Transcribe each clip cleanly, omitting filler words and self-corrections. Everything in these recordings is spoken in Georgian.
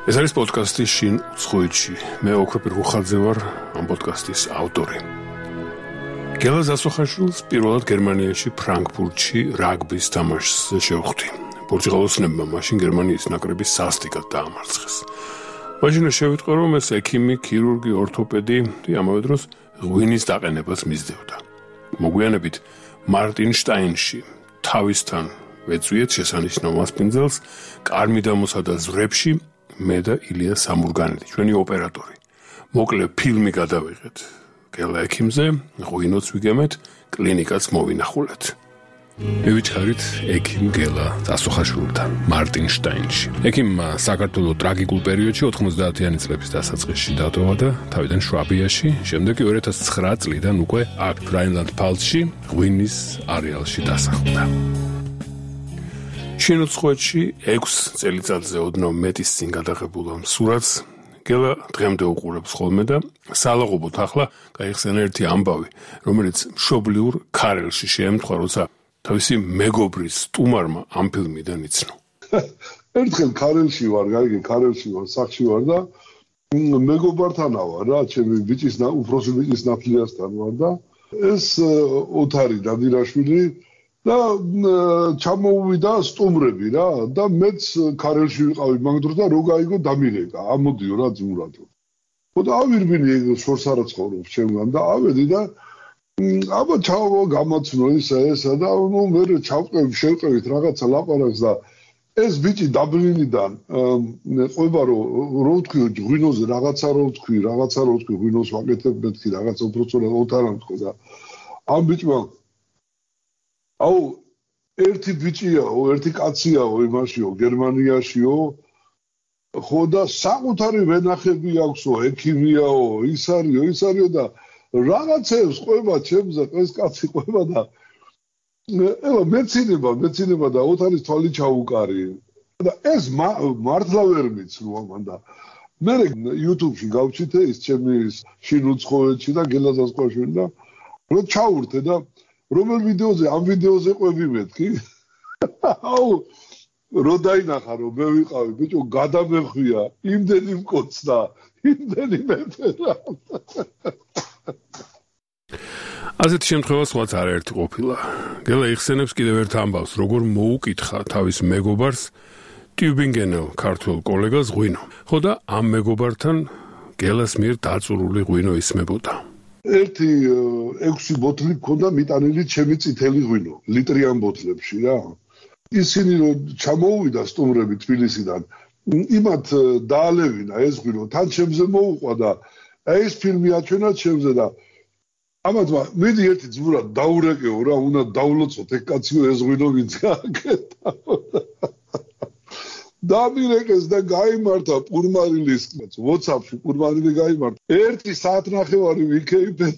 ეს არის პოდკასტი შინ უცხოეთში. მე ოქრო პირღუხაძე ვარ, ამ პოდკასტის ავტორი. გელა ზასუხაშვილს პირველად გერმანიაში ფრანკფურტში რაგბის თამაშს შევხვდი. პორტუგალოსნებმა მაშინ გერმანიის ნაკრები სასტიკად დაამარცხეს. მაშინ შევიტყვე, რომ ეს ექიმი, ქირურგი, ორთოპედი ამავე დროს ღვინის დაყენებას მისდევდა. მოგვიანებით მარტინშტაინში თავისთან ვეწვიეთ შესანიშნავ მასპინძელს კარმიდამოსა და ზვრებში მე და ილია სამურგანელი, ჩვენი ოპერატორი. მოკლე ფილმი გადავიღეთ გელა ექიმზე, ღვინოც ვიგემეთ, კლინიკაც მოვინახულეთ. მივიჩხარით ექიმ გელა ზასუხაშვილთან მარტინშტაინში. ექიმმა საქართველოს ტრაგიკულ პერიოდში 90-იანი წლების დასაწყისში დატოვა და თავიდან შვაბიაში, შემდეგ კი 2009 წლიდან უკვე აქ რაინლანდ-პფალცში ღვინის არეალში დასახლდა. შინ უცხოეთში 6 წელიწადზე ოდნავ მეტის წინ გადაღებულ ამ სურათს გელა დღემდე უყურებს ხოლმე და სალაღობოთ ახლა გაიხსენა ერთი ამბავი, რომელიც მშობლიურ ქარელში შეემთხვა, როცა თავისი მეგობრის სტუმარმა ამ ფილმიდან იცნო. ერთხელ ქარელში ვარ, სახლში ვარ და მეგობართანა ვარ რა, ჩემი უფროსი ბიჭის ნათლიასთან ვარ და ეს ოთარი დადირაშვილი და ჩამოუვიდა სტუმრები რა და მეც ქარელში ვიყავი მაგ დროს და რო გაიგო დამიღეკა, ამოდიო რა ძმურად. ხოდა ავირბინი შორს არა ცხოვრობს ჩემგან და ავედი და აბა ჩავა გამაცნო ესა და ნუ მე შევყევით რაღაცა ლაპარაკს და ეს ბიჭი დაბლინიდან ყვება რო ვთქვი ღვინოზე რაღაცა რო ვთქვი ღვინოს ვაკეთებ მეთქი რაღაცა უბრალოდ ოთარან თქო და ამ ბიჭმა აუ ერთი ბიჭიაო, ერთი კაციაო იმაშიო, გერმანიაშიო. ხო და საკუთარი ვენახები აქვსო, ექიმიაო, ის არისო და რაღაცებს ყვება ჩემზე, ეს კაცი ყვება და ელო მეცინება და ოთარის თვალი ჩაუკარი. და ეს მართლა ვერ ვიცნო ამან და მე YouTube-ში გავჩითე ის ჩემი შინ უცხოეთში და გელა ზასუხაშვილი და რო ჩაურთე და რომელ ვიდეოზე, ამ ვიდეოზე ყვები მეთქი? აუ, რო დაინახა, რომ მე ვიყავი, ბიჭო, გადამეხვია, იმდენი მკოცდა, იმდენი მეფერა. ასეთი შემთხვევა სხვაც არაერთი ყოფილა. გელა იხსენებს კიდევ ერთ ამბავს, როგორ მოუკითხა თავის მეგობარს ტიუბინგენელ ქართულ კოლეგას ღვინო. ხო და ამ მეგობართან გელას მიერ დაწურული ღვინო ისმებოდა. ერთი 6 ბოთლი მქონდა მიტანილი ჩემი წითელი ღვინო, ლიტრიან ბოთლებში რა. ისინი რომ ჩამოუვიდა სტუმრები თბილისიდან, იმათ დაალევინა ეს ღვინო, თან ჩემზე მოუყვა და ეს ფილმი აჩვენა ჩემზე და ამათმა მიდი ერთი ძმურად დაურეკეო რა, უნდა დავლოცოთ ეგ კაციო ეს ღვინო ვინც გააკეთა. დამირეკეს და გაიმართა პურმარილის WhatsApp-ში პურმარილი გაიმართა. 1 საათნახევარი ვიქეიფეთ.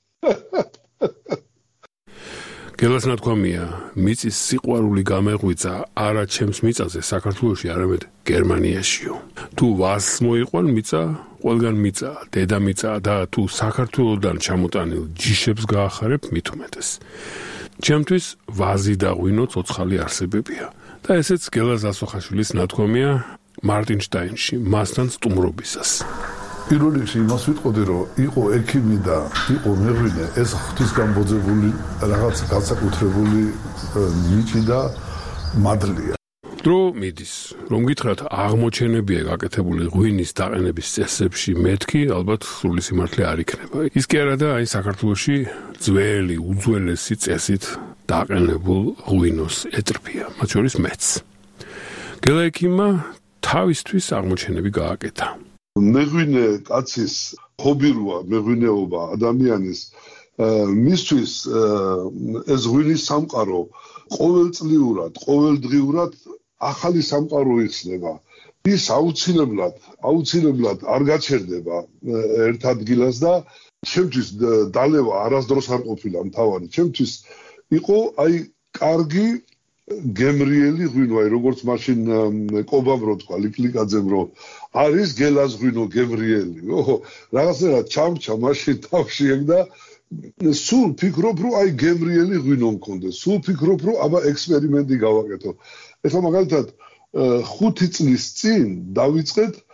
გელას ნათქვამია, მიწის სიყვარული გამეღვიძა არა ჩემს მიწაზე საქართველოში, არამედ გერმანიაშიო. თუ ვაზს მოიყვან მიწა, ყველგან მიწა, დედამიწა და თუ საქართველოდან ჩამოტანილ ჯიშებს გაახარებ, მით უმეტეს. ჩემთვის ვაზი და ღვინო ცოცხალი არსებებია. და ესეც გელა ზასუხაშვილის ნათქვამია მარტინშტაინში, მასთან სტუმრობისას. პირველ რიგში იმას ვიტყოდი, რომ იყო ექიმი და იყო მეღვინე, ეს ღვთისგამბოძებული რაღაც განსაკუთრებული ნიჭი და მადლია. დრო მიდის, რომ გითხრათ აღმოჩენებია გაკეთებული ღვინის დაყენების წესებში მეთქი, ალბათ სრული სიმართლე არ იქნება. ის კი არა და აი საქართველოში ძველი, უძველესი წესით დაყენებულ ღვინოს ეტრფია, მათ შორის მეც. გელა ექიმმა თავისთვის აღმოჩენები გააკეთა. მეღვინე კაცის ჰობიროა, მეღვინეობა ადამიანის მისთვის ეს ღვინის სამყარო ყოველდღიურად ახალი სამყარო იხსნება. ის აუცილებლად არ გაჩერდება ერთ ადგილას და ჩემთვის დალევა არასდროს არ ყოფილა მთავარი. ჩემთვის იყო აი კარგი გემრიელი ღვინო, აი როგორც მაშინ კობამ რო თქვა, ლიკლიკაძემ რო არის გელას ღვინო გემრიელი. რაღაცნაირად ჩამჩა მაშინ თავში ეგ და სულ ფიქრობ რომ აი გემრიელი ღვინო მქონდეს. სულ ფიქრობ რომ აბა ექსპერიმენტი გავაკეთო. ეხლა მაგალითად 5 წლის წინ დავიწყეთ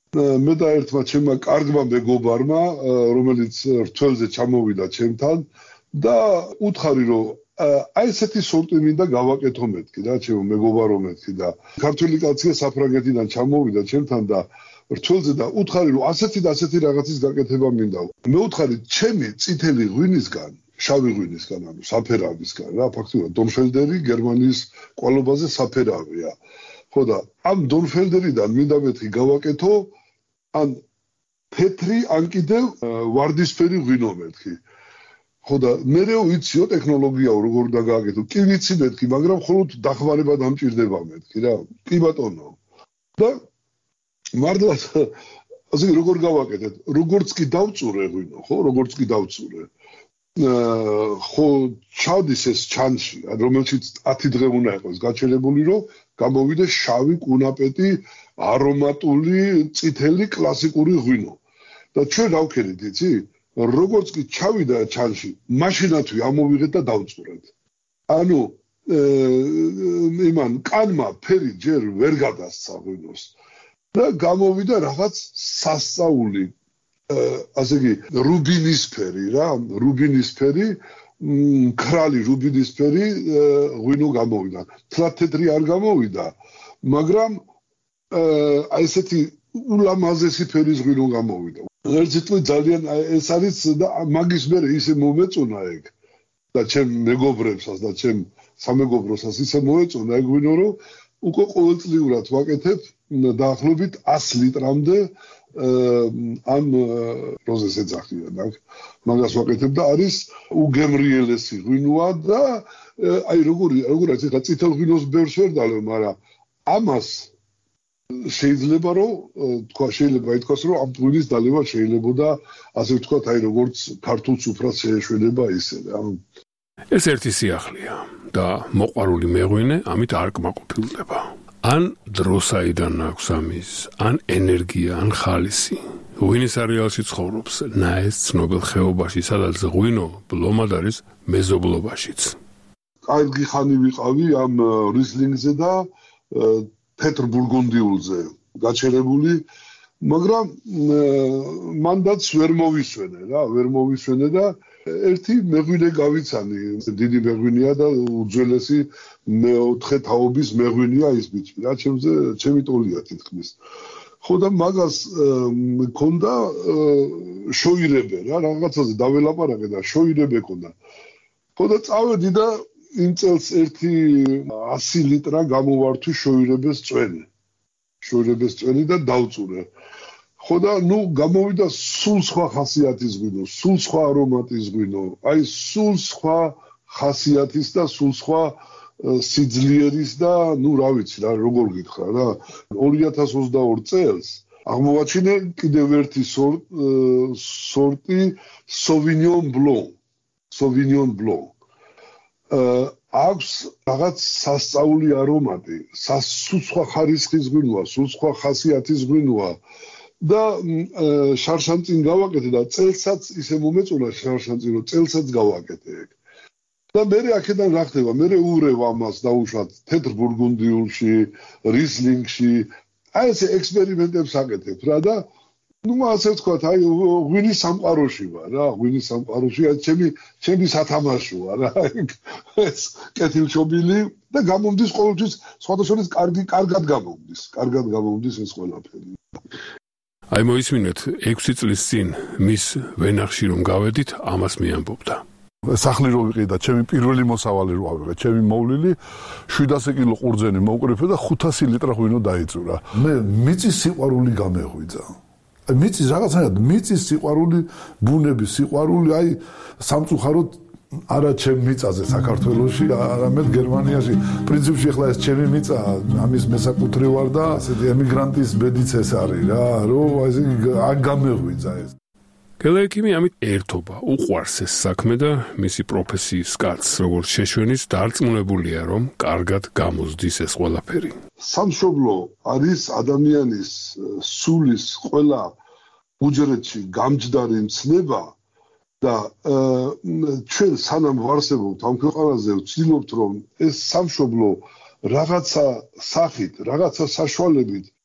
მე და ერთმა ჩემმა კარგმა მეგობარმა, რომელიც რთველზე ჩამოვიდა ჩემთან და უთხარი რომ აი ესეთი სორტი მინდა გავაკეთო მეთქი რა, ჩემო მეგობარო მეთქი და ქართველი კაცია საფრანგეთიდან ჩამოვიდა ჩემთან და რთველზე და უთხარი რომ ასეთი და ასეთი რაღაცის გაკეთება მინდა. მე უთხარი ჩემი წითელი ღვინისგან, შავი ღვინისგან, ანუ საფერავისგან რა, ფაქტობრივად დონფელდერი გერმანიის ყვალობაზე საფერავია. ხო და ამ დონფელდერიდან მინდა მეთქი გავაკეთო ან თეთრი ან კიდევ ვარდისფერი ღვინო მეთქი. ხო და მერეო იციო ტექნოლოგია როგორ უნდა გააკეთო. კი ვიცი მეთქი, მაგრამ მხოლოდ დახმარება დამჭირდება მეთქი რა. კი ბატონო. და მართლაც ასე როგორ გავაკეთეთ? როგორც კი დავწურე ღვინო, ხო, როგორც კი დავწურე. ხო ჩავდის ეს ჩანში, რომელშიც 10 დღე უნდა იყოს გაჩერებული, რომ გამოვიდეს შავი კუნაპეტი არომატული წითელი კლასიკური ღვინო. და ჩვენ რა ვქენით, იცი? როგორც კი ჩავიდა ჩანში, მაშინათვე ამოვიღეთ და დავწურეთ. ანუ იმან კანმა ფერი ჯერ ვერ გადასცა ღვინოს. და გამოვიდა რაღაც სასწაული, ასე იგი, რუბინისფერი რა, რუბინისფერი, ქრალი რუბინისფერი ღვინო გამოვიდა. თეთრი არ გამოვიდა, მაგრამ აი ესეთი ულამაზესი ფერის ღვინო გამოვიდა. ერთი თვე ძალიან ეს არის და მაგის მერე ისე მომეწონა ეგ და ჩემ მეგობრებსაც და ჩემ სამეგობროსაც ისე მომეწონა ეგ ღვინო, რომ უკვე ყოველწლიურად ვაკეთებ დაახლოებით 100 ლიტრამდე ამ როზეს ეძახიან აქ. მაგას ვაკეთებ და არის უგემრიელესი ღვინოა და აი როგორ ახლა წითელ ღვინოს ბევრს ვერ დალევ, მაგრამ ამას შეიძლება რომ შეიძლება ითქვას რომ ამ ღვინის დალევა შეიძლებოდა ასე ვთქვათ აი როგორც ქართულ სუფრას შეეშველება ისე რა. ეს ერთი სიახლეა და მოყვარული მეღვინე ამით არ კმაყოფილდება. ან დროსაიდან აქვს ამის, ან ენერგია, ან ხალისი. ღვინის არეალში ცხოვრობს ნაეს ცნობილ ხეობაში, სადაც ღვინო ბლომად არის მეზობლობაშიც. კარგი ხანი ვიყავი ამ რისლინგზე და თეთრ ბურგუნდიულზე გაჩერებული, მაგრამ მანდაც ვერ მოვისვენე რა, ვერ მოვისვენე და ერთი მეღვინე გავიცანი, დიდი მეღვინეა და უძველესი მეოთხე თაობის მეღვინეა ის ბიჭი რა, ჩემი ტოლია თითქმის. ხო და მაგას მქონდა შოირებე რა, რაღაცაზე დაველაპარაკე და შოირებე ქონდა. ხო და წავედი და იმ წელს ერთი 100 ლიტრა გამოვართვი შოირებეს წვენი და დავწურე. ხო და გამოვიდა სულ სხვა ხასიათის ღვინო, სულ სხვა არომატის ღვინო, აი სულ სხვა ხასიათის და სულ სხვა სიძლიერის და რა ვიცი რა, როგორ გითხრა რა. 2022 წელს აღმოვაჩინე კიდევ ერთი სორტი Sauvignon Blanc. აქვს რაღაც სასწაული არომატი, სულ სხვა ხარისხის ღვინოა, სულ სხვა ხასიათის ღვინოა და შარშანწინ გავაკეთე და წელსაც ისე მომეწონა შარშანწინ, რომ წელსაც გავაკეთე ეგ. და მე აქედან რა ხდება? მე ურევ ამას დაუშვათ თეთრ ბურგუნდიულში, რისლინგში, აი ესე ექსპერიმენტებს აკეთებ რა და ასე ვთქვათ, აი ღვინის სამყაროში ვარ რა, ღვინის სამყაროში, აი ჩემი სათამაშოა რა, ეს კეთილშობილი და გამომდის ყოველთვის სხვადასხვა კარგად გამომდის ეს ყველაფერი. აი მოისმინეთ 6 წლის წინ მის ვენახში რომ გავედით, ამას მიამბობდა. სახლი რო ვიყიდა, ჩემი პირველი მოსავალი რო ავიღე, ჩემი მოვლილი 700 კილო ყურძენი მოვკრიფე და 500 ლიტრა ღვინო დაიწურა. მე მიწის სიყვარული გამეღვიძა. მიწის რაღაცნაირად მიწის სიყვარული, ბუნების სიყვარული, აი სამწუხაროდ არა ჩემ მიწაზე საქართველოში, არამედ გერმანიაში. პრინციპში ახლა ეს ჩემი მიწა, ამის მესაკუთრე ვარ და ასეთი ემიგრანტის ბედიც ეს არის რა, რომ აი აქ გამეღვიძა ეს. გელექიმი ამით ერთობა, უყვარს ეს საქმე და მისი პროფესიის კაცს, როგორც შეშვენის დარწმუნებულია, რომ კარგად გამოსდის ეს ყველაფერი. სამშობლო არის ადამიანის სულის ყველა უჯრედში გამჯდარი მცნება და ჩვენ სანამ ვარსებობთ ამ ქვეყანაზე ვცდილობთ რომ ეს სამშობლო რაღაცა სახით, რაღაცა საშუალებით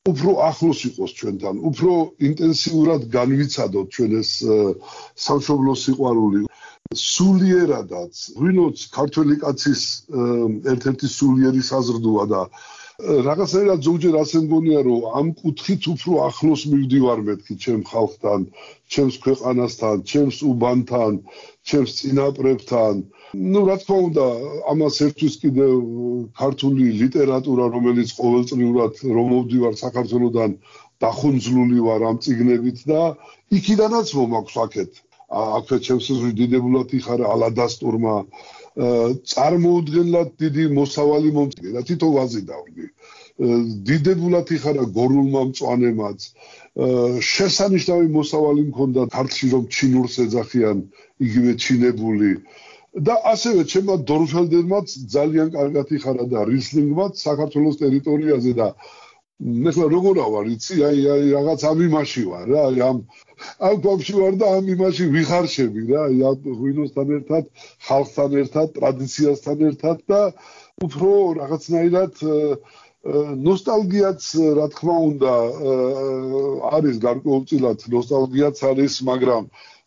უფრო ახლოს იყოს ჩვენთან, უფრო ინტენსიურად განვიცადოთ ჩვენ ეს სამშობლოს სიყვარული. სულიერადაც, ვინც ქართველი კაცის ერთ-ერთი სულიერი საზრდოა და რაღაცნაირად ზოგჯერ ასე მგონია, რომ ამ კუთხით უფრო ახლოს მივდივარ მეთქი ჩემ ხალხთან, ჩემს ქვეყანასთან, ჩემს უბანთან, ჩემს წინაპრებთან. რა თქმა უნდა, ამას ერთვის კიდევ ქართული ლიტერატურა, რომელიც ყოველწლიურად რომ მოვდივარ საქართველოსთან დახუნძლული ვარ ამ წიგნებით და იქიდანაც მომაქვს აქეთ. აქვე ჩემს დიდებულად იხარა ალადასტურმა წარმოუდგენლად დიდი მოსავალი მომწია თვითონ ვაზი დავდი დიდებულად იხარა გორულმა მწვანემაც შესანიშნავი მოსავალი მქონდა ქართლში რომ ჩინურს ეძახიან იგივე ჩინებული და ასევე ჩემმა დორფელდერმაც ძალიან კარგად იხარა და რისლინგმაც საქართველოს ტერიტორიაზე და ნახლა როგორ ვარ იცი აი რაღაც ამ იმაში ვარ რა ამ გვამში ვარ და ამ იმაში ვიხარშები რა ამ ღვინოსთან ერთად ხალხთან ერთად ტრადიციასთან ერთად და უფრო რაღაცნაირად ნოსტალგიაც რა თქმა უნდა არის გარკვეულწილად ნოსტალგიაც არის მაგრამ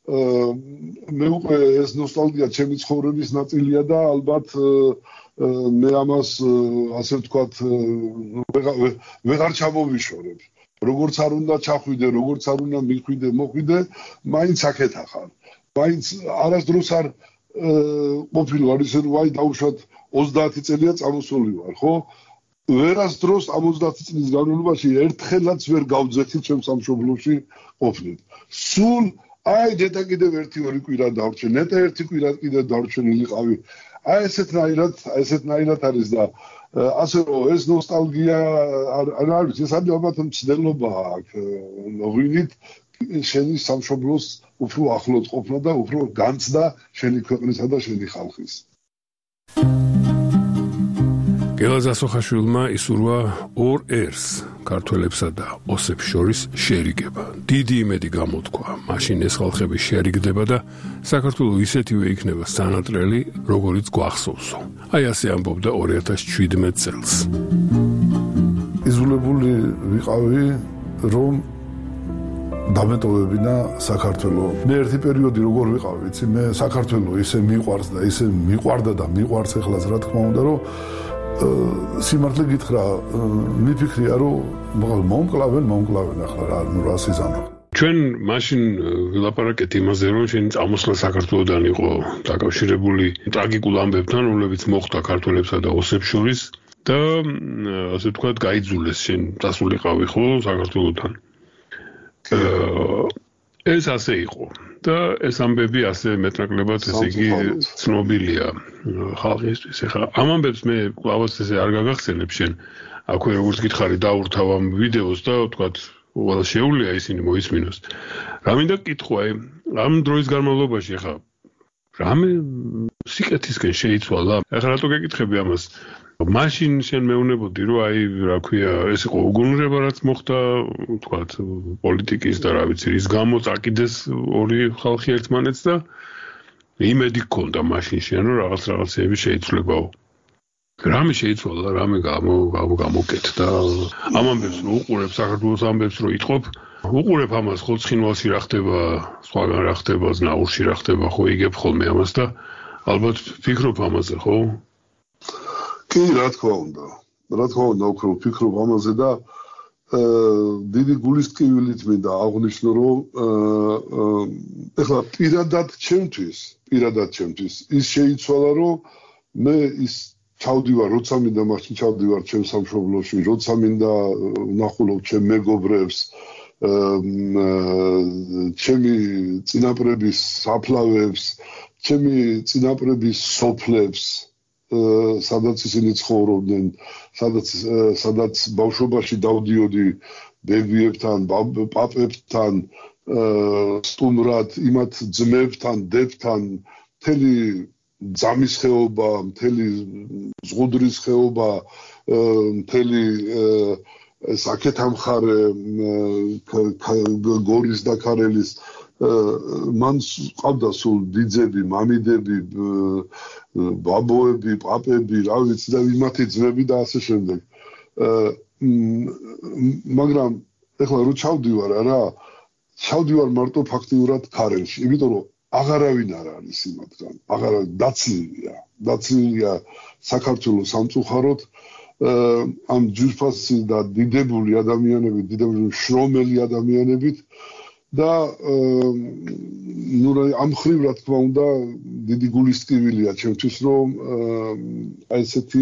მე უკვე ეს ნოსტალგია ჩემი ცხოვრების ნაწილია და ალბათ მე ამას ასე ვთქვათ ვეღარ ჩამოვიშორებ. როგორც არ უნდა ჩახვიდე, როგორც არ უნდა მიხვიდე, მოხვიდე, მაინც აქეთა ხარ. მაინც არასდროს არ ყოფილვარ ისე რომ აი დაუშვათ 30 წელია წამოსული ვარ, ხო? ვერასდროს ამ 30 წლის განმავლობაში ერთხელაც ვერ გავძეხი ჩემ სამშობლოში ყოფნით. სულ აი დედა კიდევ 1-2 კვირა დარჩე, ნეტა 1 კვირა კიდევ დარჩენილიყავი. აი ესეთნაირად არის და ასე რომ ეს ნოსტალგია არ არის ეს ალბათ მცდელობა აქ ღვინით შენი სამშობლოს უფრო ახლოს ყოფნა და უფრო განცდა შენი ქვეყნისა და შენი ხალხის გელაზ ასოხაშვილმა ისურვა ორ ერს ქართველებსა და ოსებს შორის შერიგება. დიდი იმედი გამოთქვა, მაშინ ეს ხალხები შერიგდება და საქართველოს ისეთივე იქნება სანატრელი, როგორიც გვახსოვსო. აი ასე ამბობდა 2017 წელს. იზოლებული ვიყავი, რომ დამეტოვებინა საქართველოს. მე ერთი პერიოდი როგორ ვიყავი, იცი, მე საქართველოს ისე მიყვარს და ისე მიყვარდა და მიყვარს ეხლაც რა თქმა უნდა, რომ სიმართლე გითხრა, მიფიქრია, რომ მომკლავენ ახლა რა სიზამო. ჩვენ მაშინ ვილაპარაკეთ იმაზე, რომ შენი წამოსვლა საქართველოსთან იყო დაკავშირებული ტრაგიკულ ამბებთან, რომლებიც მოხდა ქართველებსა და ოსებს შორის და ასე ვთქვათ, გაიძულეს შენ დასულიყავი ხო საქართველოსთან. ეს ასე იყო და ეს ამბები ასე მეტნაკლებად ესე იგი ცნობილია ხალხისთვის. ეხლა ამ ამბებს მე კლავაც ესე არ გაგახსენებ შენ. აქვე როგორც გითხარი დაურთავ ამ ვიდეოს და ვთქვათ, ყველა შეუძლია ისინი მოისმინოს. რა მინდა კითხვა, ამ დროის განმავლობაში ეხლა რამე სიკეთისკენ შეიცვალა? ეხლა რატო გეკითხები ამას? მაშინ შენ მეუნებოდი, რომ აი, რა ქვია, ეს იყო უგუნურება, რაც მოხდა, ვთქვათ, პოლიტიკის და რა ვიცი, რის გამო წაკიდეს ორი ხალხი ერთმანეთს და იმედი გქონდა მაშინ შენ, რომ რაღაცეები შეიცვლებაო. რამე შეიცვალა, რამე გამოკეთ და ამ ამბებს რო უყურებ, საქართველოს ამბებს რო იტყობ, უყურებ ამას ხო ცხინვალში რა ხდება, სხვაგან რა ხდება, ზნაურში რა ხდება, ხო იგებ ხოლმე ამას და ალბათ ფიქრობ ამაზე, ხო? კი, რა თქმა უნდა, უფრო ვფიქრობ ამაზე და დიდი გულისწყივილით მინდა აღვნიშნო, რომ ეხლა პირადად ჩემთვის ის შეიცვალა, რომ მე ის ჩავდივარ, როცა მინდა მაშინ ჩავდივარ ჩემ სამშობლოში, როცა მინდა ვნახულობ ჩემ მეგობრებს, ჩემი წინაპრების საფლავებს, ჩემი წინაპრების სოფლებს სადაც ისინი ცხოვრობდნენ, სადაც ბავშვობაში დავდიოდი ბებიებთან, პაპებთან, სტუმრად, იმათ ძმებთან, დებთან, მთელი ძამის ხეობა, მთელი ზღუდრის ხეობა, მთელი საკეთამხარე გორის და ქარელის მან ყავდა სულ დიძები, მამიდები, ბაბოები, პაპები, რა ვიცი და იმათი ძმები და ასე შემდეგ. მაგრამ ეხლა რო ჩავდივარ რა ჩავდივარ მარტო ფაქტიურად ქარელში იმიტომ რომ აღარავინ არ არის იმათგან აღარავინ დაცლილია საქართველოს სამწუხაროდ ამ ძვირფასი და დიდებული ადამიანები დიდებული შრომელი ადამიანებით და ნუ ამ ხრივ რა თქმა უნდა დიდი გულისტკივილია ჩემთვის რომ აი ესეთი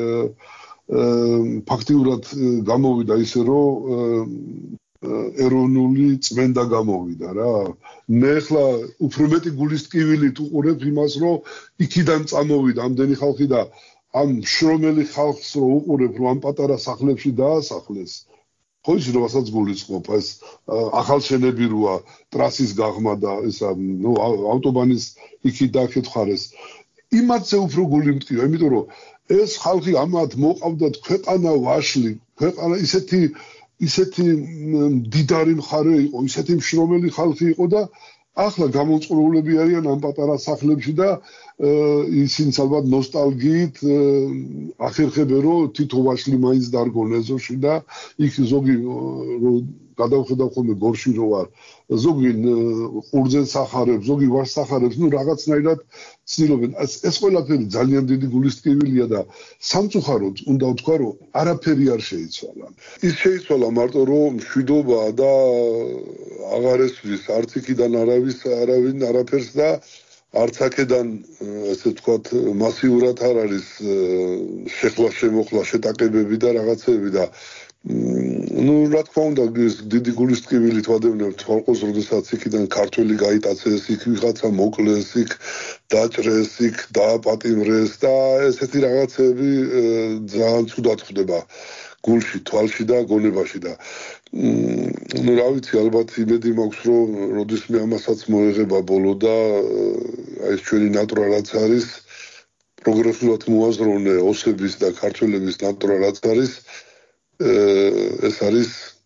ფაქტიურად გამოვიდა ისე რომ ეროვნული წმენდა გამოვიდა რა მე ხლა უფრო მეტი გულისტკივილით უყურებ იმას რომ იქიდან წამოვიდა ამდენი ხალხი და ამ შრომელი ხალხს რო უყურებ რომ ამ პატარა სახლებში დაასახლეს ხო იცი რომელსაც გულისხმობ ეს ახალშენები როა ტრასის გაღმა და ესა ნუ ავტობანის იქით დააქეთ ხარეს იმათზე უფრო გული მტკივა იმიტომ რომ ეს ხალხი ამათ მოყავდათ ქვეყანა ვაშლი ქვეყანა ისეთი დიდარი მხარე იყო ისეთი მშრომელი ხალხი იყო და ახლა გამოწყრულები არიან ამ პატარა სახლებში და ისინი ალბათ ნოსტალგიით ახერხებენ რომ თითო ვაშლი მაინც დარგონ ეზოში და იქ ზოგი გადავხედავ ხოლმე გორში რო ვარ ზოგი ყურძენს ახარებს ზოგი ვაშს ახარებს ნუ რაღაცნაირად ცდილობენ ეს ყველაფერი ძალიან დიდი გულისტკივილია და სამწუხაროდ უნდა ვთქვა რომ არაფერი არ შეიცვალა ის შეიცვალა მარტო რომ მშვიდობა და აღარ ესვრის არც იქიდან არავინ არაფერს და არც აქედან ესე ვთქვათ მასიურად არ არის შეხლა შემოხლა შეტაკებები და რაღაცები და ну რა თქმა უნდა დიდი გულისტკივილით ვადევნებთ ხალხოს როდესაც იქიდან ქართველი გაიტაცეს იქ ვიღაცა მოკლეს იქ დაჭრეს იქ დააპატიმრეს და ესეთი რაღაცები ძალიან ცუდად ხდება გულში თვალში და გონებაში და ну რა ვიცი ალბათ იმედი მაქვს რომ როდესმე ამასაც მოეღება ბოლო და აი ეს ჩვენი ნატურა რაც არის პროგრესულად მოაზროვნე ოსების და ქართველების ნატურა რაც არის ეს არის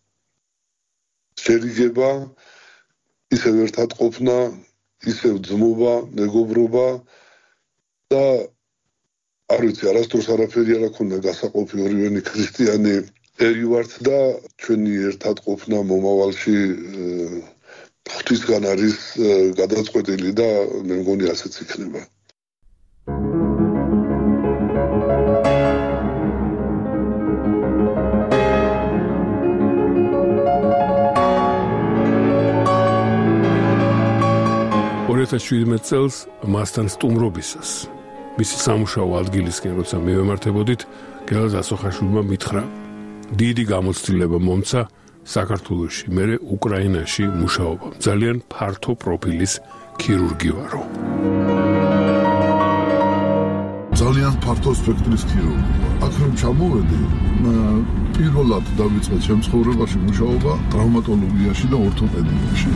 შერიგება ისევ ერთად ყოფნა ისევ ძმობა მეგობრობა და არ ვიცი არასდროს არაფერი არ აქვს გასაყოფი ორივენი ქრისტიანი ერი ვართ და ჩვენი ერთად ყოფნა მომავალში ღვთისგან არის გადაწყვეტილი და მე მგონი ასეც იქნება წელს მასთან სტუმრობისას მისი სამუშაო ადგილისკენ როცა მივემართებოდით გელაზ ასოხაშვილმა მითხრა დიდი გამოცდილება მომცა საქართველოში მერე უკრაინაში მუშაობა ძალიან ფართო პროფილის ქირურგი ვარო ძალიან ფართო სპექტრის ქირურგი აქ რომ ჩამოვედი პირველად დავიწყე ჩემ ცხოვრებაში მუშაობა ტრავმატოლოგიაში და ორთოპედიაში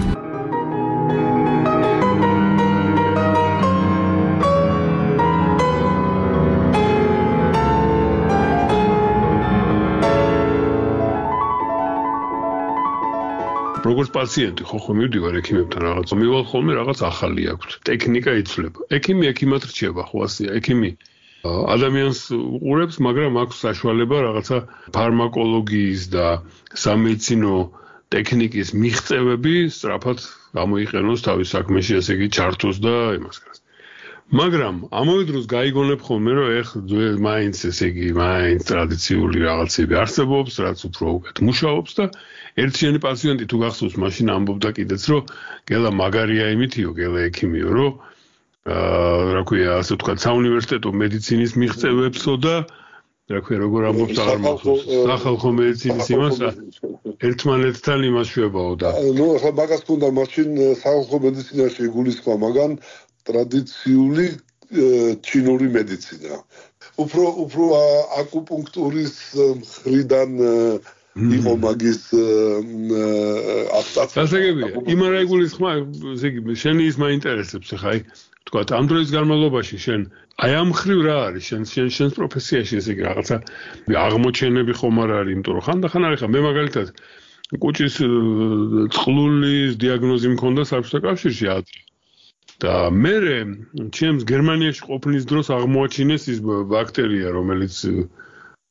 როგორც პაციენტი ხო მივდივარ ექიმებთან რაღაც მივალ ხოლმე რაღაც ახალი აქვს ტექნიკა იცვლება ექიმად რჩება ხო ასეა ექიმი ადამიანს უყურებს მაგრამ აქვს საშუალება რაღაცა ფარმაკოლოგიის და სამედიცინო ტექნიკის მიღწევები სწრაფად გამოიყენოს თავის საქმეში ესე იგი ჩართოს და იმას გარს მაგრამ ამავე დროს გაიგონებ ხოლმე რომ ეხლა მაინც ესე იგი მაინც ტრადიციული რაღაცები არსებობს რაც უფრო უკეთ მუშაობს და ერთიანი პაციენტი თუ გახსოვს მაშინ ამბობდა კიდეც რომ გელა მაგარია იმითიო გელა ექიმიო რომ რა ქვია ასე ვთქვათ საუნივერსიტეტო მედიცინის მიღწევებსო და რა ქვია როგორ ამბობს აღარ მახსოვს სახალხო მედიცინის იმას ერთმანეთთან იმას შვებაო და ნუ ახლა მაგას თუნდა მაშინ სახალხო მედიცინაში გულისხმა მაგან ტრადიციული ჩინური მედიცინა უფრო აკუპუნქტურის მხრიდან იყო მაგის აფტაც დასაგებია იმ არა იგულისხმა ესე იგი შენი ის მაინტერესებს ხა აი თქვა ამ დროის განმავლობაში შენ აი ამ ხრივ რა არის შენს პროფესიაში ესე იგი რაღაცა აღმოჩენები ხომ არ არის იმიტომ რომ ხანდახან არის ხა მე მაგალითად კუჭის წყლულის დიაგნოზი მქონდა საბჭოთა კავშირში და მე ჩემს გერმანიაში ყოფნის დროს აღმოაჩინეს ის ბაქტერია რომელიც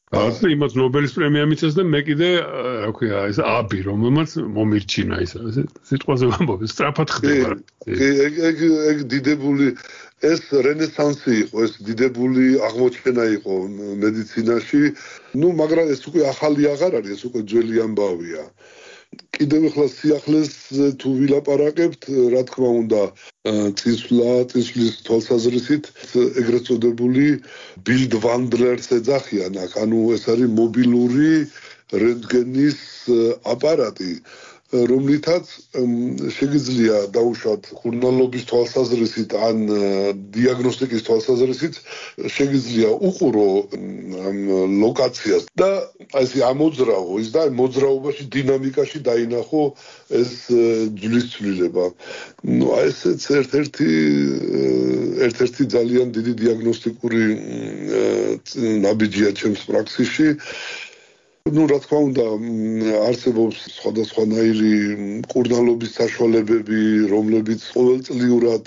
და იმათ ნობელის პრემია მიცეს და მე კიდე რა ქვია ეს აბი რომელმაც მომირჩინა ის სიტყვაზე ვამბობ სწრაფად ხდება ეგ დიდებული ეს რენესანსი იყო ეს დიდებული აღმოჩენა იყო მედიცინაში მაგრამ ეს უკვე ახალი აღარ არის ეს უკვე ძველი ამბავია კიდევ ახლა სიახლეს თუ ვილაპარაკებთ რა თქმა უნდა წისვლის თვალსაზრისით ეგრეთ წოდებული ბილდვანდლერს ეძახიან აქ ანუ ეს არის მობილური რენტგენის აპარატი რომლითაც შეგიძლია დაუშვათ ხურნალობის თვალსაზრისით ან დიაგნოსტიკის თვალსაზრისით შეგიძლია უყურო ლოკაციას და ესე ამოძრავო ის და მოძრაობაში დინამიკაში დაინახო ეს ძვლის ცვლილება. ესეც ერთ-ერთი ძალიან დიდი დიაგნოსტიკური ნაბიჯია ჩემს პრაქსისში. რა თქმა უნდა არსებობს სხვადასხვანაირი მკურნალობის საშუალებები, რომლებიც ყოველწლიურად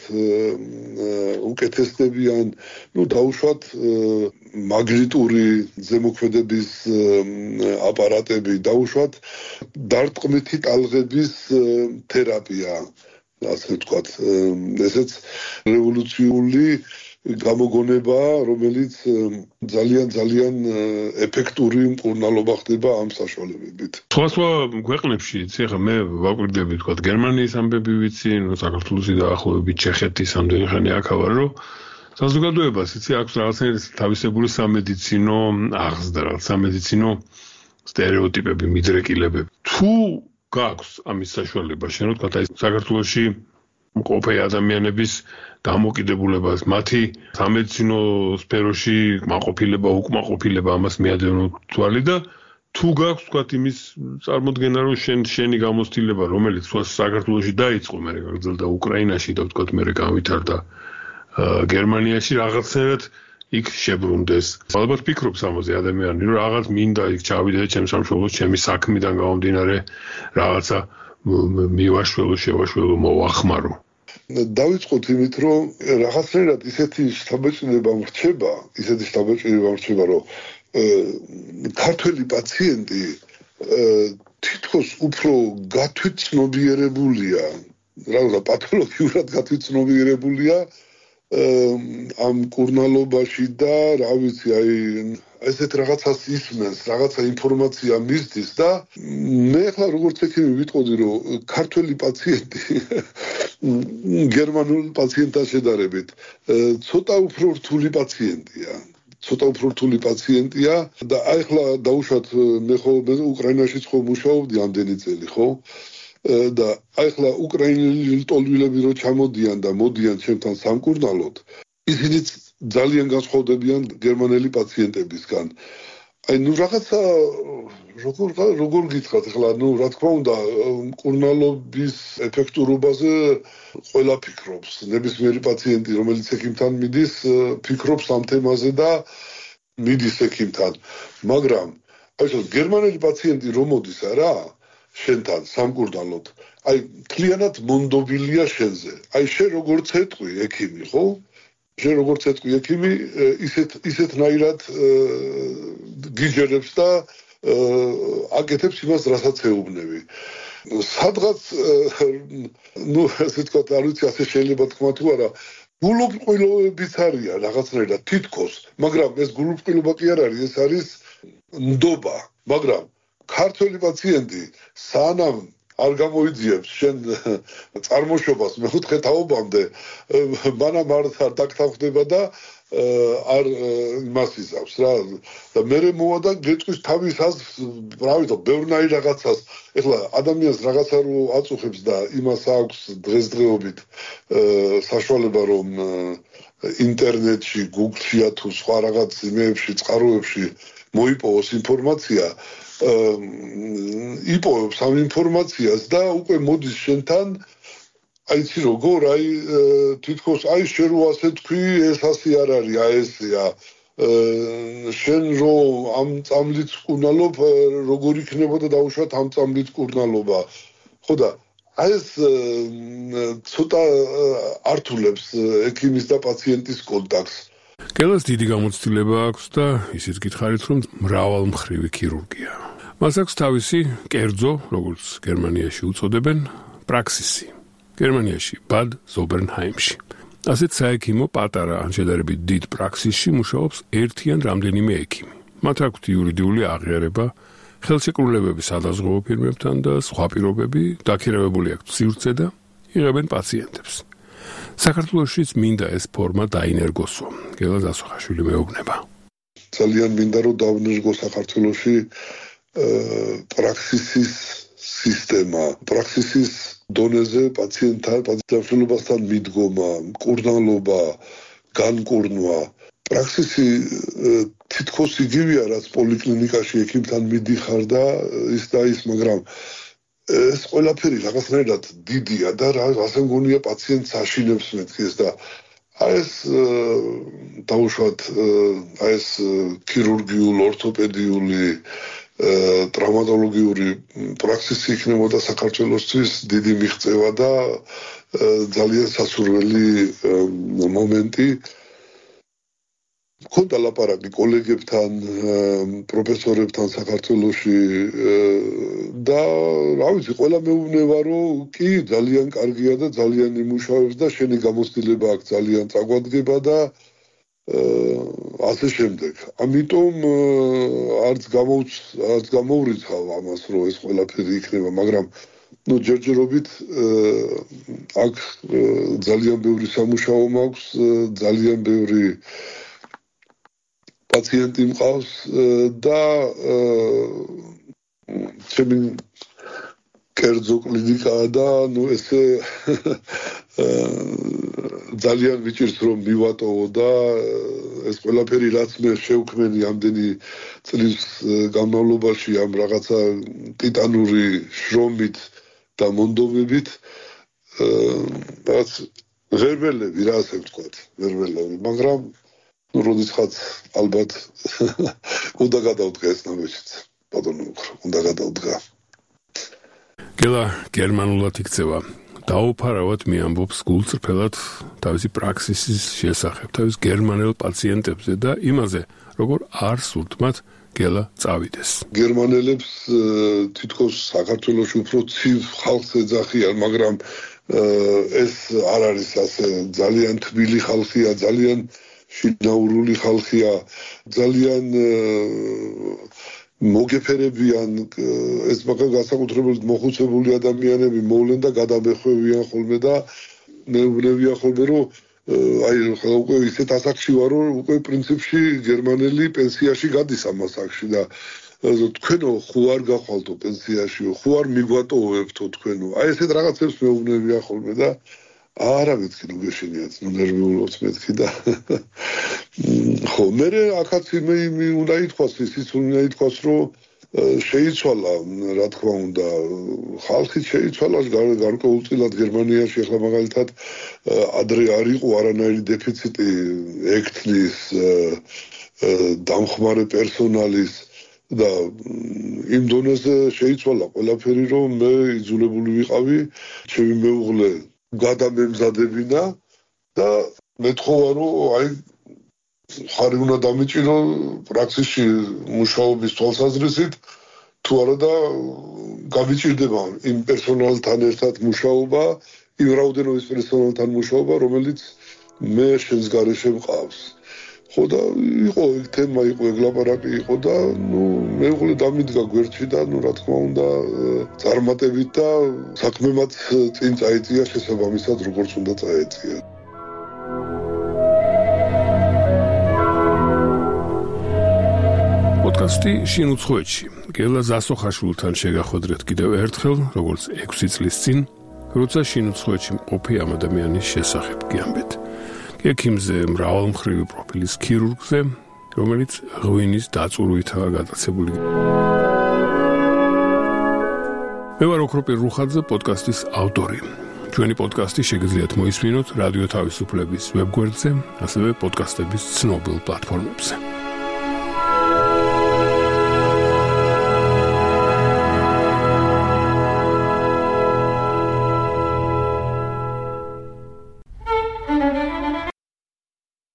უკეთესდებიან, დაუშვათ მაგნიტური ზემოქმედების აპარატები, დაუშვათ დარტყმითი ტალღების თერაპია, ასე ვთქვათ. ესეც რევოლუციური გამოგონება, რომელიც ძალიან ეფექტური მკურნალობა ხდება ამ საშუალებებით. სხვა ქვეყნებში, ეხლა მე ვაკვირდები თქვა გერმანიის ამბები ვიცი, საქართველოსი დაახლოებით ჩეხეთის ამდენი ხანი აქ ვარ, რომ საზოგადოებას აქვს რაღაცნაირი თავისებური სამედიცინო აღზრდა, სამედიცინო სტერეოტიპები, მიდრეკილებები. თუ გაქვს ამის საშუალება, შენ რა თქვა, საქართველოში მყოფი ადამიანების დამოკიდებულებას, მათი სამედიცინო სფეროში კმაყოფილება, უკმაყოფილება ამას მიადევნო თვალი და თუ გაქვს თქვა იმის წარმოდგენა, რომ შენი გამოცდილება, რომელიც საქართველოში დაიწყო, მე გაგრძელდა უკრაინაში და თქვა მე განვითარდა გერმანიაში რაღაცნაირად იქ შებრუნდეს. ალბათ ფიქრობს ამაზე ადამიანი, რომ რაღაც მინდა იქ ჩავიდე ჩემს სამშობლოში, ჩემი საქმიდან გამომდინარე რაღაცა მივაშველო, შევაშველო, მოვახმარო. დავიწყოთ იმით, რომ რაღაცნაირად ისეთი შთაბეჭდილება მრჩება, რომ ქართველი პაციენტი თითქოს უფრო გათვითცნობიერებულია, რაღაცა პათოლოგიურად გათვითცნობიერებულია ამ მკურნალობაში და რა ვიცი, ესეთ რაღაცას ისმენს, რაღაცა ინფორმაცია მისდის და მე ახლა როგორც ექიმი ვიტყოდი, რომ ქართველი პაციენტი გერმანულ პაციენტთან შედარებით ცოტა უფრო რთული პაციენტია და ახლა დაუშვათ მე ხო უკრაინაშიც ხო მუშაობდი ამდენი წელი, ხო? და ახლა უკრაინელი ლტოლვილები რო ჩამოდიან და მოდიან ჩემთან სამკურნალოდ, ისინიც ძალიან განსხვავდებიან გერმანელი პაციენტებისგან. რაღაცა როგორ გითხრათ ახლა, რა თქმა უნდა, მკურნალობის ეფექტურობაზე ყველა ფიქრობს. ნებისმიერი პაციენტი, რომელიც ექიმთან მიდის, ფიქრობს ამ თემაზე და მიდის ექიმთან. მაგრამ გერმანელი პაციენტი რომ მოდის არა, შენთან სამკურნალოდ, მთლიანად მონდობილია შენზე. შენ როგორც ეტყვი ექიმი, ხო? შენ როგორც ეტყვი ექიმი, ისეთნაირად გიჯერებს და აკეთებს იმას, რასაც ეუბნები. სადღაც, ასე ვთქვათ, არ ვიცი, ასე შეიძლება თქვა თუ არა, გულუბრყვილობებიც არიან რაღაცნაირად თითქოს, მაგრამ ეს გულუბრყვილობა კი არ არის, ეს არის ნდობა, მაგრამ ქართველი პაციენტი სანამ არ გამოიძიებს შენ წარმოშობას მეხუთე თაობამდე მანამ არ დაგთავხდება და არ იმას იზავს რა და მე მოვა და გეტყვის თავის აზრს რა ვიცი ბევრნაირ რაღაცას ეხლა ადამიანს რაღაცა რო აწუხებს და იმას აქვს დღესდღეობით საშუალება რომ ინტერნეტში Google-ში თუ სხვა რაღაც იმეებში წყაროებში მოიპოვოს ინფორმაცია იპოვებს ამ ინფორმაციას და უკვე მოდის შენთან იცი როგორ თითქოს შენ რო ასე თქვი ეს ასე არ არის ესეა შენ რო ამ წამლით კურნალობ როგორ იქნებოდა დაუშვათ ამ წამლით კურნალობა ხო და ეს ცოტა ართულებს ექიმის და პაციენტის კონტაქტს გელას დიდი გამოცდილება აქვს და ისიც გითხარით, რომ მრავალმხრივი ქირურგია. მას აქვს თავისი კერძო, როგორც გერმანიაში უწოდებენ, პრაქსისი. გერმანიაში, ბად ზობერნჰაიმში. ასეთ საექიმო პატარა ან შედარებით დიდ პრაქსისში მუშაობს ერთი ან რამდენიმე ექიმი. მათ აქვთ იურიდიული აღიარება, ხელშეკრულებები სადაზღვევო ფირმებთან და სხვა პირობები, დაქირავებული აქვთ სივრცე და იღებენ პაციენტებს. საქართველოშიც მინდა ეს ფორმა დაინერგოსო. გელა ზასუხაშვილი მეუბნება. ძალიან მინდა რომ დავნერგო საქართველოში პრაქსისის სისტემა, პრაქსისის დონეზე პაციენტთან მიდგომა, მკურნალობა, განკურნვა. პრაქსისი თითქოს იგივეა, რაც პოლიკლინიკაში ექიმთან მიდიხარ და ის და ის, მაგრამ ეს ყველაფერი რაღაცნაირად დიდია და ასე მგონია პაციენტს აშინებს მეთქეს და ეს დაუშვათ ეს ქირურგიული, ორთოპედიული, ტრავმატოლოგიური პრაქსისი იქნებოდა საქართველოსთვის დიდი მიღწევა და ძალიან სასურველი მომენტი. მქონდა ლაპარაკი კოლეგებთან, პროფესორებთან საქართველოში და რა ვიცი, ყველა მეუბნება, რომ კი, ძალიან კარგია და ძალიან იმუშავებს და შენი გამოცდილება აქ ძალიან წაგვადგება და ასე შემდეგ. ამიტომ არც გამოვრიცხავ ამას, რომ ეს ყველაფერი იქნება, მაგრამ ჯერჯერობით აქ ძალიან ბევრი სამუშაო მაქვს, ძალიან ბევრი პაციენტი მყავს და ჩემი კერძო კლინიკაა და ესე ძალიან ვიჭირს რომ მივატოვო და ეს ყველაფერი რაც მე შევქმენი ამდენი წლის განმავლობაში ამ რაღაცა ტიტანური შრომით და მონდომებით რაც ღერბელები რა ასე ვთქვათ, ღერბელები, მაგრამ როდესაც ალბათ უნდა გადავდგა ეს ნაბეჭდიც. ბატონო, უნდა გადავდგა. გელა გერმანულად იქცევა. დაუფარავად მიამბობს გულწრფელად თავისი პრაქსისის შესახებ, თავის გერმანელ პაციენტებზე და იმაზე, როგორ არ სურთ მათ გელა წავიდეს. გერმანელებს თითქოს საქართველოში უფრო ცივ ხალხს ეძახიან, მაგრამ ეს არ არის ასე ძალიან თბილი ხალხია, ძალიან შინაურული ხალხია, ძალიან მოგეფერებიან, ეს განსაკუთრებით მოხუცებული ადამიანები მოვლენ და გადამეხვევიან ხოლმე და მეუბნებიან ხოლმე, რომ აი უკვე ისეთ ასაკში ვარ, რომ უკვე პრინციპში გერმანელი პენსიაში გადის ამ ასაკში და თქვენო ხო არ გახვალთო პენსიაში, ხო არ მიგვატოვებთო თქვენო. აი ესეთ რაღაცებს მეუბნებიან ხოლმე და არა მეთქი რომ გეშინიათ, ნერვიულობთ მეთქი და ხო, მე აქაც იმი უნდა ითქვას, ისიც უნდა ითქვას, რომ შეიცვალა, რა თქმა უნდა, ხალხი შეიცვალა გარკვეულწილად გერმანიაში, ახლა მაგალითად ადრე არ იყო არანაირი დეფიციტი ექთნის, დამხმარე პერსონალის და იმ დონეზე შეიცვალა ყველაფერი, რომ მე იძულებული ვიყავი ჩემი მეუღლე გადამემზადებინა და მეთხოვა, რომ აი ხარი უნდა დამიჭირო პრაქსისში მუშაობის თვალსაზრისით, თუ არა და გამიჭირდება იმ პერსონალთან ერთად მუშაობა, იმ რაოდენობის პერსონალთან მუშაობა, რომელიც მე შენს გარეშე მყავს. ხო და იყო ეგ თემა, იყო ეგ ლაპარაკი იყო და მეუღლე დამიდგა გვერდში და რა თქმა უნდა წარმატებით და საქმემაც წინ წაიწია შესაბამისად როგორც უნდა წაეწია. პოდკასტი შინ უცხოეთში. გელა ზასოხაშვილთან შეგახვედრეთ კიდევ ერთხელ, როგორც 6 წლის წინ, როცა შინ უცხოეთში მყოფი ამ ადამიანის შესახებ გიამბეთ. ექიმზე, მრავალმხრივი პროფილის ქირურგზე, რომელიც ღვინის დაწურვითაა გატაცებული. მე ვარ ოქროპირ რუხაძე, პოდკასტის ავტორი. ჩვენი პოდკასტი შეგიძლიათ მოისმინოთ რადიო თავისუფლების ვებგვერდზე, ასევე პოდკასტების ცნობილ პლატფორმებზე.